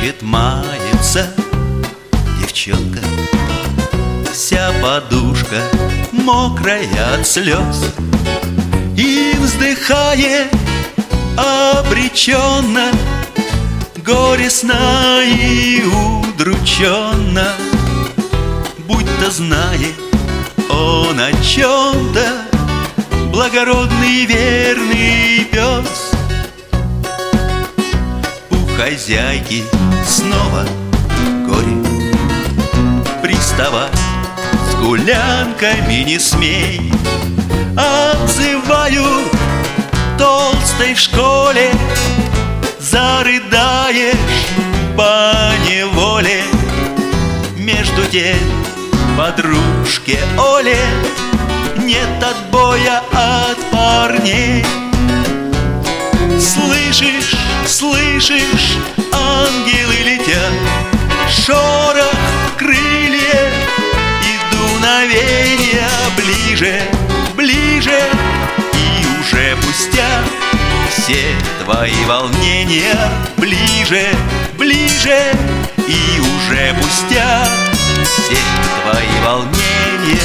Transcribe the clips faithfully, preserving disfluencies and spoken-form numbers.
Плачет, мается девчонка, вся подушка мокрая от слез, и вздыхает обреченно, горестно и удрученно, будто знает он о чем-то, благородный верный пес. У хозяйки снова горе, приставать с гулянками не смей. Обзывают толстой в школе, зарыдаешь по неволе. Между тем подружке Оле нет отбоя от парней. Слышишь, слышишь, ангелы летят, шорох крыльев и дуновенья ближе, ближе, и уже пустят все твои волнения. Ближе, ближе, и уже пустят все твои волнения.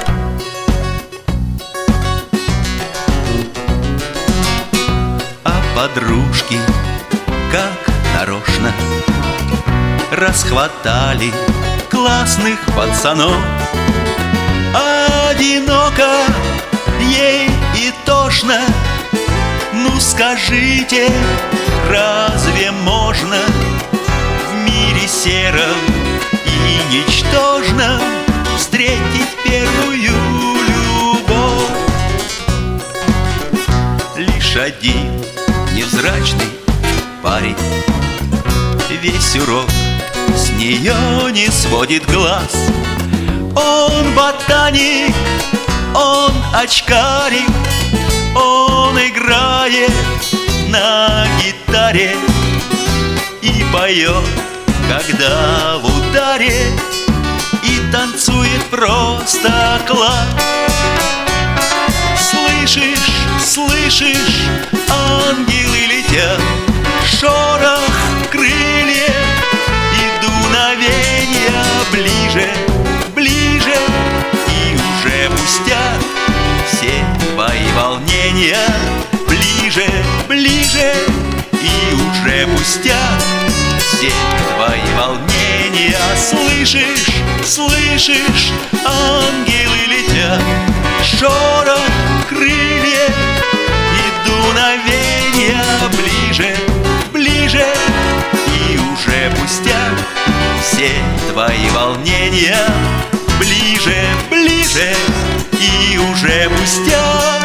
Подружки, как нарочно, расхватали классных пацанов. Одиноко ей и тошно. Ну скажите, разве можно в мире сером и ничтожном встретить первую любовь? Лишь один невзрачный парень весь урок с нее не сводит глаз. Он ботаник, он очкарик, он играет на гитаре и поет, когда в ударе, и танцует просто класс. Слышишь, слышишь, ангелы летят, шорох крыльев и дуновенья ближе, ближе, и уже пустят все твои волнения. Ближе, ближе, и уже пустят все твои волнения. Слышишь, слышишь, ангелы летят, шорох крыльев и дуновенья ближе, ближе, и уже пустят все твои волнения. Ближе, ближе, и уже пустят